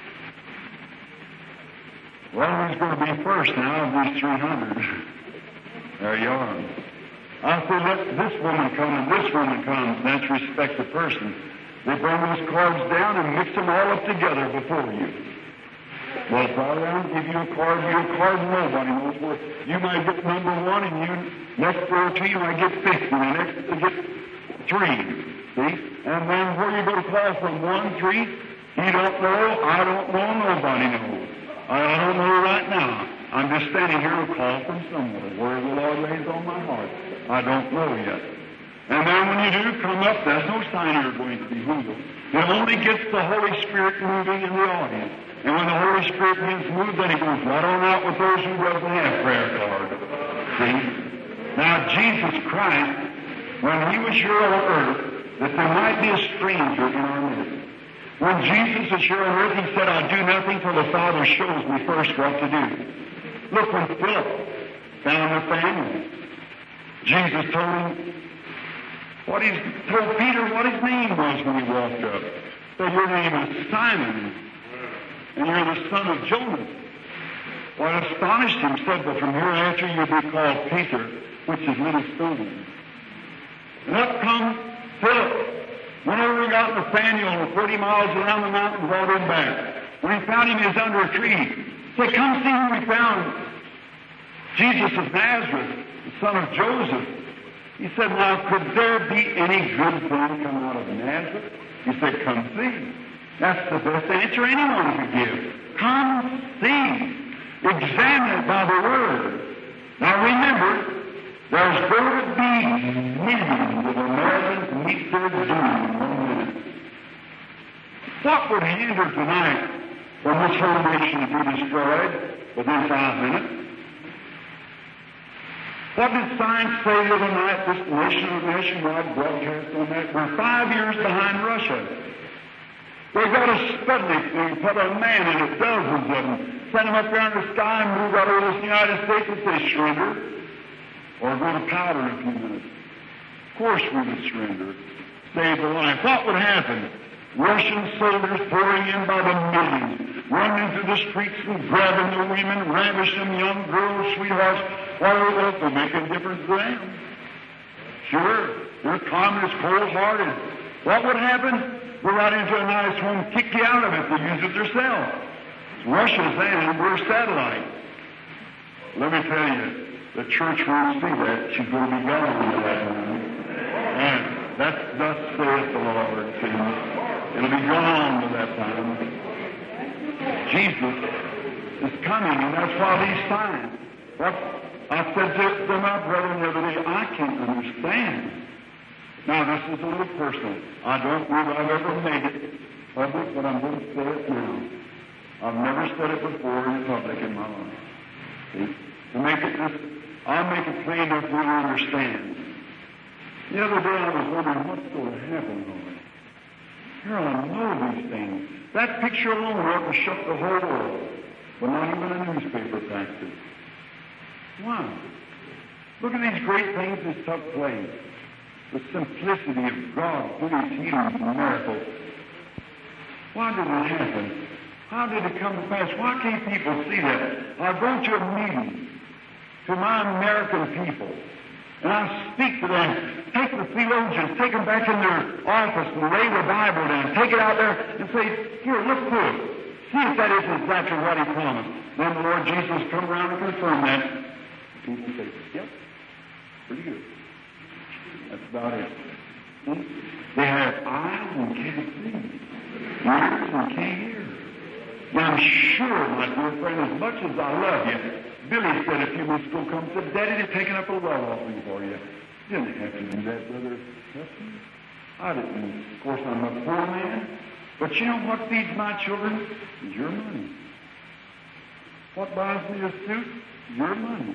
Well, who's going to be first now of these three hundred? There you are. I say, let this woman come and this woman come. That's respect the person. They bring those cards down and mix them all up together before you. Well, Father, I'll give you a card, you a card nobody knows where. You might get number one, and you, next row two, you might get fifty, and next you get three. See? And then where you going to call from? One, three? You don't know, I don't know, nobody knows. I don't know right now. I'm just standing here to call from somewhere, where the Lord lays on my heart. I don't know yet. And then when you do come up, that's no sign you're going to be healed. It only gets the Holy Spirit moving in the audience. And when the Holy Spirit begins to move, then He goes right on out with those who doesn't have prayer card. See? Now, Jesus Christ, when He was here on earth, that there might be a stranger in our midst. When Jesus was here on earth, He said, I'll do nothing till the Father shows me first what to do. Look, when Philip found Nathanael, Jesus told him what he told Peter what his name was when he walked up. Said, your name is Simon, and you're the son of Jonas. What astonished him said, but from hereafter you'll be called Peter, which is little stone. And up come Philip went over and got Nathaniel and forty miles around the mountain and brought him back. When he found him, he was under a tree. He said, come see who we found. Jesus of Nazareth, the son of Joseph. He said, now, could there be any good thing come out of Nazareth? He said, come see. That's the best answer anyone could give. Come see. Examine it by the Word. Now remember, there's going to be millions of Americans meet their doom in one minute. What would hinder tonight from this whole nation to be destroyed within five minutes? What did science say the other night, this nation, nationwide broadcast on that? We're five years behind Russia. They got a Sputnik thing, put a man in it, dozens of them, sent them up there in the sky and moved out over the United States and say, surrender, or go to powder in a few minutes. Of course we would surrender. Save the life. What would happen? Russian soldiers pouring in by the millions, running through the streets and grabbing the women, ravishing them young girls, sweethearts. What will it make a difference to them? Sure, they're communist, cold-hearted. What would happen? Go right into a nice home, kick you out of it, they use it themselves. Russia's and we're satellite. Let me tell you, the church won't see that. She's going to be gone by that time. And that's thus saith the Lord. See? It'll be gone by that time. Jesus is coming, and that's why these signs. What I said to, to my brother the other day, I can't understand. Now, this is a little personal. I don't believe I've ever made it public, but I'm going to say it now. I've never said it before in public in my life. See? To make it this, I'll make it plain enough for you to understand. The other day I was wondering what's going to happen, Lord. Here I know these things. That picture alone ought to shut the whole world, but not even a newspaper packs it. Why? Look at these great things that took place. The simplicity of God through His healings and miracles. Why did it happen? How did it come to pass? Why can't people see that? I go to a meeting to my American people, and I speak to them. Take the theologians, take them back in their office and lay the Bible down. Take it out there and say, here, look through it. See if that is exactly what He promised. Then the Lord Jesus come around and confirm that. People say, yep, pretty good. That's about it. See? They have eyes and can't see, ears and can't hear. Now, I'm sure, my dear friend, as much as I love you, Billy said a few months ago, come and said, Daddy, they're taking up a love offering for you. You didn't have to do that, Brother Hudson. I didn't. Of course, I'm a poor man. But you know what feeds my children? Is your money. What buys me a suit? Your money.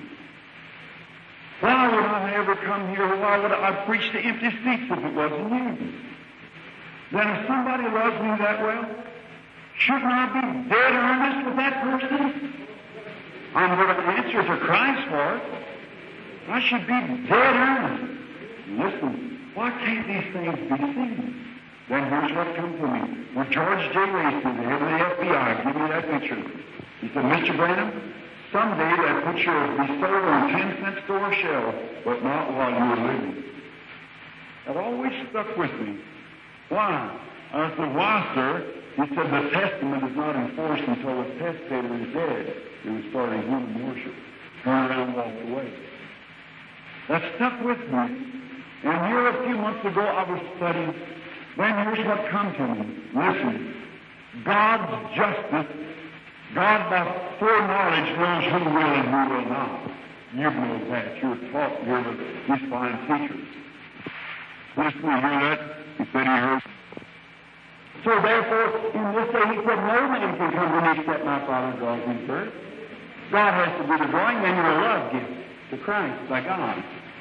Why would I ever come here? Why would I, I preach to empty seats if it wasn't you? Then if somebody loves me that well, shouldn't I be dead earnest with that person? I'm going to answer to Christ for it. I should be dead earnest. Listen, why can't these things be seen? Then here's what comes to me. When George J. Lacey, the head of the F B I, gave me that picture, he said, Mister Branham, someday that picture will be sold on a ten-cent store shelf, but not while you're living. That always stuck with me. Why? I said, why, sir? He said, the testament is not enforced until the testator is dead. It was starting human worship. Turned around and walked away. That stuck with me. And here a few months ago I was studying. Then here's what come to me. Listen. God's justice, God by foreknowledge knows who will and who will not. You know that. You're taught. You're the, these fine teachers. Listen, you hear that? He said he heard. So therefore, in this day, he said, no man can come to me except my Father draws me first. God has to do the drawing, then you're a love gift to Christ by God.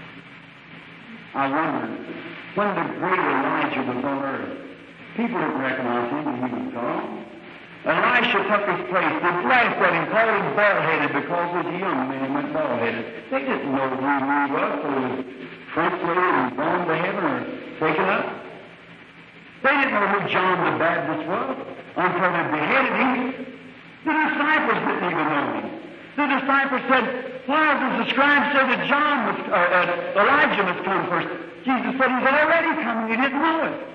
I wonder, when the great Elijah was on earth, people didn't recognize him when he was gone. Elisha took his place. They laughed at him, called him bald-headed because as a young man he went bald-headed. They didn't know who he was, so he was translated and gone to heaven or taken up. They didn't know who John the Baptist was until they beheaded him. The disciples didn't even know him. The disciples said, Why does the scribe say that John must, uh, uh, Elijah must come first? Jesus said he's already coming. You didn't know it.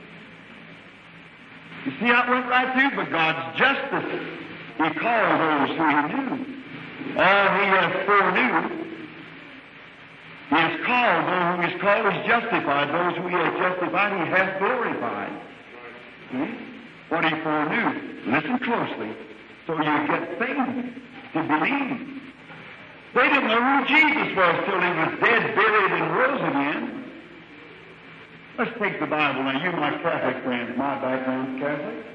You see how it went right through? But God's justice. He called those who He knew. All He has foreknew. He has called. Those who He's called is justified. Those who He has justified, He has glorified. See? What He foreknew. Listen closely. So you get faith to believe. They didn't know who Jesus was till He was dead, buried, and rose again. Let's take the Bible now. You, my Catholic friends, my background's Catholic.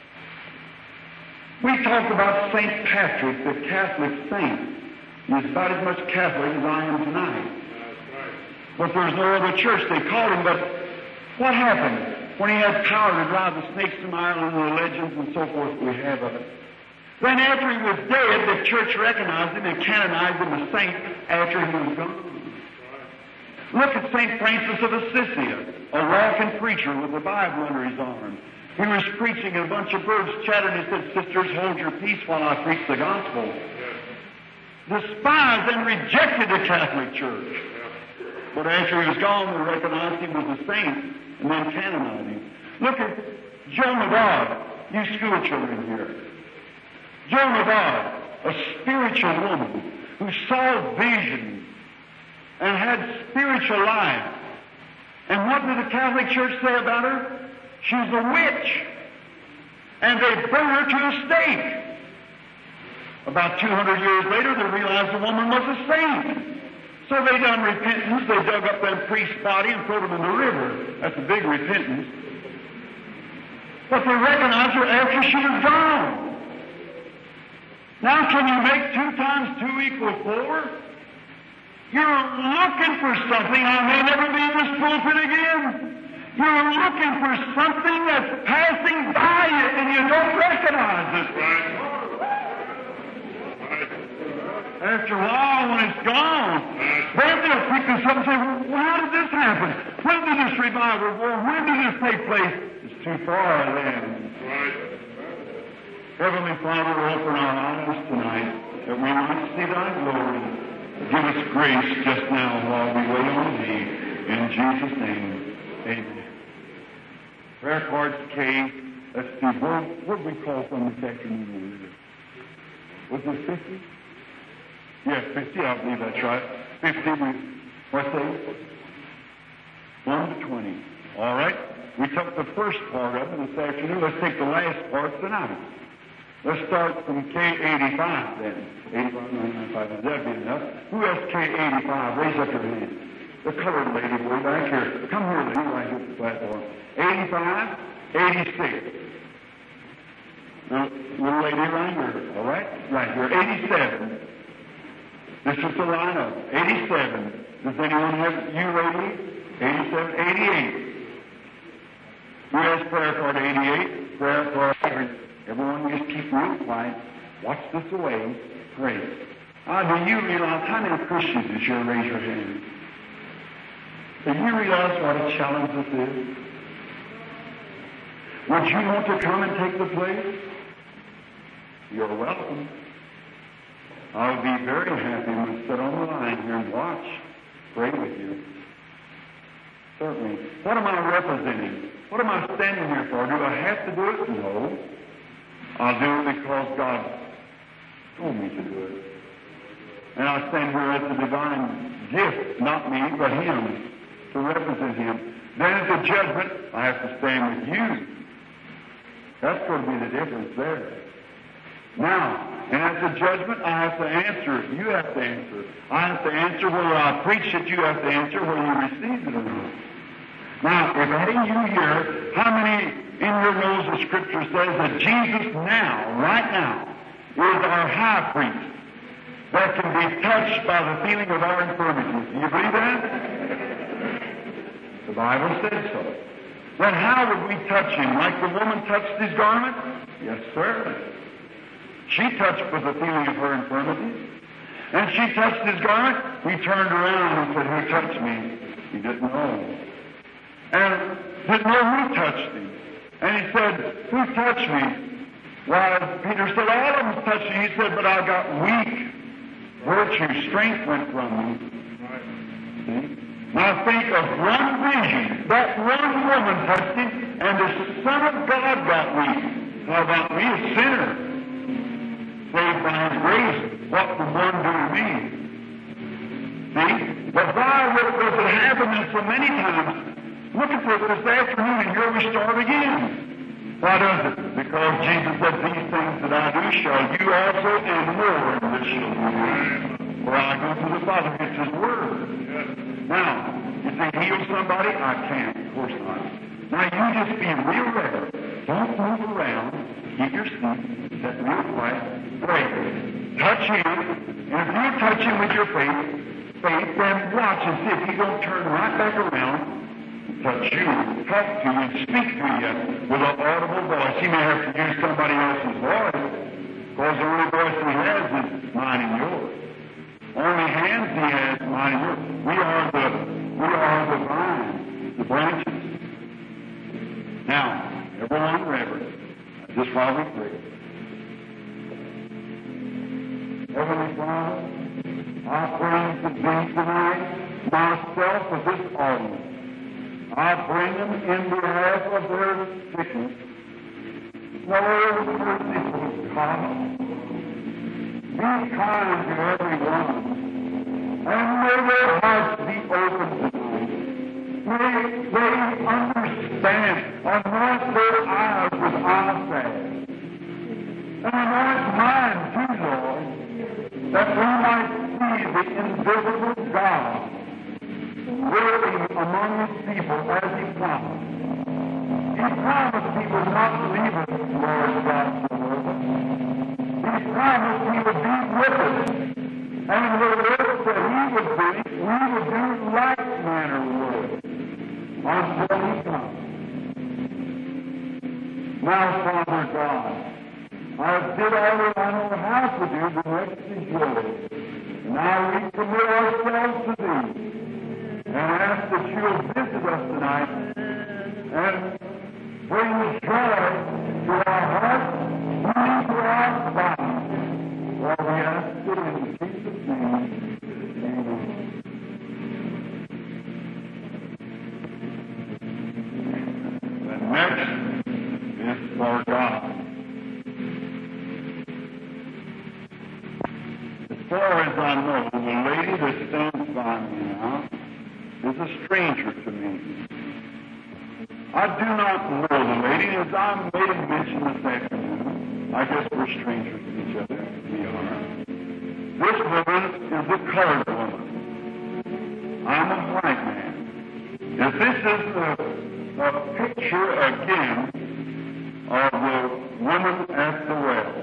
We talk about Saint Patrick, the Catholic saint. He's about as much Catholic as I am tonight. But there's no other church. They called him, but what happened? When he had power to drive the snakes from Ireland and the legends and so forth we have of it. Then after he was dead, the church recognized him and canonized him a saint after he was gone. Look at Saint Francis of Assisi, a walking preacher with the Bible under his arm. He was preaching and a bunch of birds chattered and he said, "Sisters, hold your peace while I preach the gospel." Despised and rejected the Catholic Church. But after he was gone, they recognized him as a saint and then canonized him. Look at Joan of Arc, you school children here. Joan of Arc, a spiritual woman who saw visions and had spiritual life. And what did the Catholic Church say about her? She's a witch. And they burned her to a stake. About two hundred years later, they realized the woman was a saint. So they done repentance. They dug up that priest's body and threw him in the river. That's a big repentance. But they recognized her after she was gone. Now can you make two times two equal four? You're looking for something. I may never be in this pulpit again. You're looking for something that's passing by you and you don't recognize it. After a while, when it's gone, then they'll pick this up and say, "Well, how did this happen? When did this revival go? When did this take place?" It's too far then. Heavenly Father, open our eyes tonight that we might see Thy glory. Give us grace just now while we wait on Thee. In Jesus' name, amen. Prayer cards K. Let's see, what what we call from this afternoon? Was it fifty? Yes, fifty, I believe that's right. fifty, we, what's that? one to twenty. All right? We took the first part of it this afternoon. Let's take the last part tonight. Let's start from K eighty-five then. eighty-five, ninety-five, that'd be enough. Who has K eighty-five? Raise up your hand. The colored lady way back here. Come here, lady, right here at the platform. eighty-five, eighty-six. Now, little lady right here, all right? Right here. eighty-seven. This is the lineup. eighty-seven. Does anyone have you, lady? eighty-seven, eighty-eight. Who has prayer card eighty-eight? Prayer card. Everyone just keep real quiet. Watch this away. Pray. Ah, do you realize how many Christians is here? Raise your hand. Do you realize what a challenge this is? Would you want to come and take the place? You're welcome. I'll be very happy to sit on the line here and watch. Pray with you. Certainly. What am I representing? What am I standing here for? Do I have to do it? No. I'll do it because God told me to do it. And I stand here as a divine gift, not me, but Him, to represent Him. Then at the judgment, I have to stand with you. That's going to be the difference there. Now, and at the judgment, I have to answer it. You have to answer it. I have to answer whether I preach it. You have to answer whether you receive it or not. Now, if any of you here, how many in your nose the Scripture says that Jesus now, right now, is our high priest that can be touched by the feeling of our infirmities? Do you believe that? The Bible says so. Then how would we touch Him? Like the woman touched His garment? Yes, sir. She touched with the feeling of her infirmities. And she touched His garment. We turned around and said, "Who touched me?" He didn't know. And didn't know who touched Him. And he said, "Who touched me?" Well, Peter said, "All of them touched me." He said, "But I got weak." Virtue, strength went from me. See? Now think of one vision. That one woman touched him, and the Son of God got weak. How about me, a sinner? Saved by His grace. What would one do to me? See? But why does it happen then so many times? Look at this this afternoon, and here we start again. Why does it? Because Jesus said, these things that I do shall you also, and more than this shall you. For I go to the Father. It's His Word. Now, you say, heal somebody? I can't. Of course not. Now, you just be real reverent. Don't move around. Keep your seat. Set real quiet. Pray. Touch Him. And if you touch Him with your faith, faith, then watch and see if He don't turn right back around, touch you, talk to you, and speak to you with an audible voice. He may have to use somebody else's voice, because the only voice He has is mine and yours. Only hands He has, mine and yours. We are the we are the vine, the branches. Now, everyone reverent, just while we pray. Heavenly Father, I bring to Thee tonight myself of this audience. I bring them in behalf of their sickness. Lord, merciful God, be kind to every one, and may their hearts be open to Thee. May they understand, anoint their eyes with eye salve, and anoint mine too, Lord, that we might see the invisible God working among His people as He promised. He promised He would not leave us, Lord God, forever. He promised He would be with us, and the work that He would do, we would do like manner work until He comes. Now, Father God, I did all that I know how to do, the rest is yours. Now we commit ourselves to Thee, and ask that you will visit us tonight and bring joy to our hearts and to our bodies. Lord, we ask it in Jesus' name. Amen. The next is for God. As far as I know, the lady that stands by me now is a stranger to me. I do not know the lady, as I made a mention this afternoon. I guess we're strangers to each other. We are. This woman is a colored woman. I'm a white man. If this is a, a picture again of the woman at the well,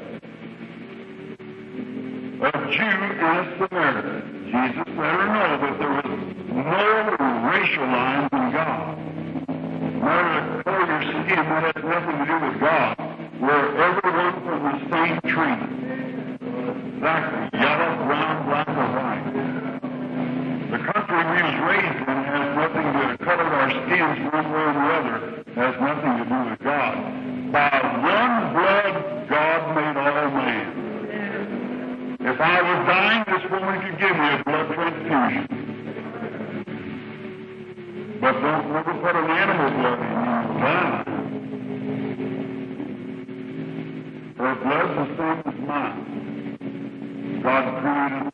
a Jew and a Samaritan, Jesus let her know that there was no racial lines in God. Matter of color of your skin, that has nothing to do with God. We're everyone from the same tree. Exactly. Yellow, brown, black, or white. The country we was raised in has nothing to do with color of our skins one way or the other. Has nothing to do with God. By one blood, God made all man. If I was dying, this woman could give me a blood transfusion. But don't never put an animal blood in you. Die. Her blood's the same as mine. God created